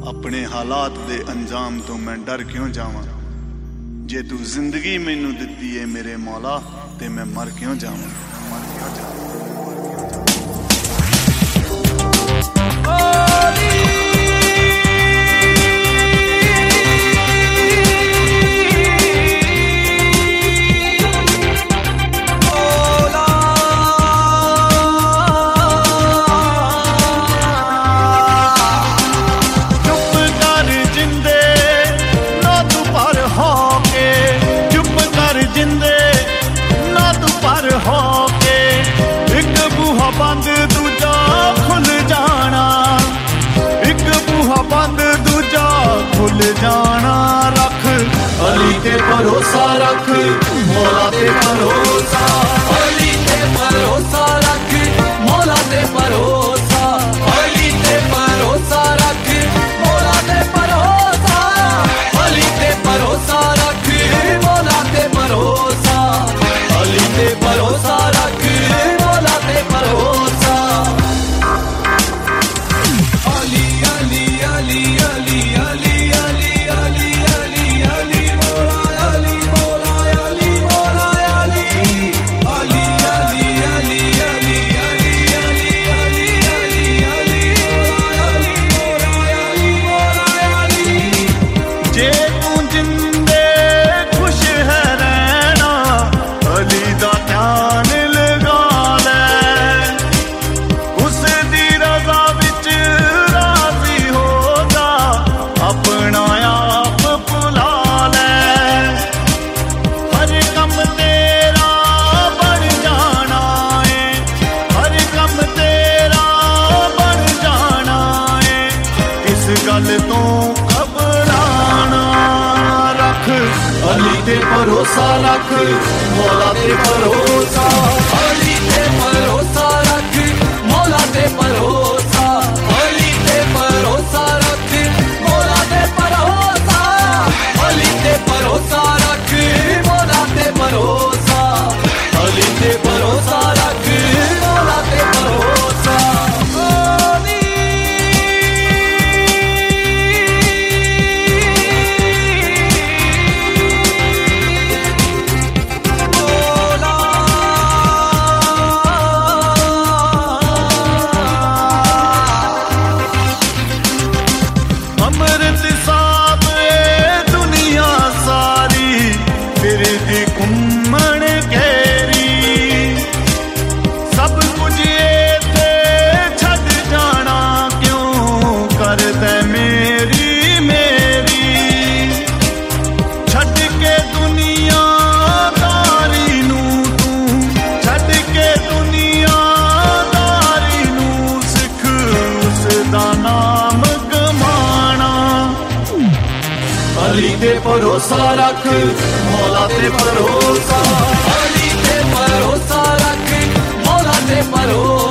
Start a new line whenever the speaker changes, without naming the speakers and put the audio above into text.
अपने हालात दे अंजाम तो मैं डर क्यों जावां। जे तू जिंदगी मैनू दित्ती है मेरे मौला ते मैं मर क्यों जावां। बंद दूजा खुल जाना, एक बूहा बंद दूजा खुल जाना। रख अली ते भरोसा, रख मौला ते भरोसा,
अली ते भरोसा रख मौला ते भरोसा, अली ते भरोसा रख मौला ते भरोसा, अली ते भरोसा रख मौला ते भरोसा, अली ते भरोसा रख मौला ते भरोसा। अली अली अली अली अली अली अली अली अली मौला, अली मौला, अली मौला, अली अली अली अली अली अली अली अली अली अली मौला, अली
जे तू जिंदे खुश है रहना अली दा ध्यान लगा ले। उस दी रज़ा विच राज़ी हो जा, अपना आप भुला ले। हर कम तेरा बन जाना है, हर कम तेरा बन जाना है। इस गल तो घबराना, रख अली ते भरोसा, रख मौला ते भरोसा,
अली ते भरोसा रख मौला ते भरोसा, अली ते भरोसा रख मौला ते भरोसा, अली ते भरोसा रख मौला ते भरोसा, अली ते भरोसा रख मौला ते भरोसा।
अमृत साहब दुनिया सारी फिर दी घुम्मण घेरी। सब कुछ इत्थे छड्ड जाना क्यों करदा मेरी मेरी। छड्ड के दुनियादारी नूं तू, छड्ड के दुनियादारी नूं सिख उसदा नाम गमाना। अली ते भरोसा रख मौला ते भरोसा,
अली ते भरोसा रख मौला ते भरोसा।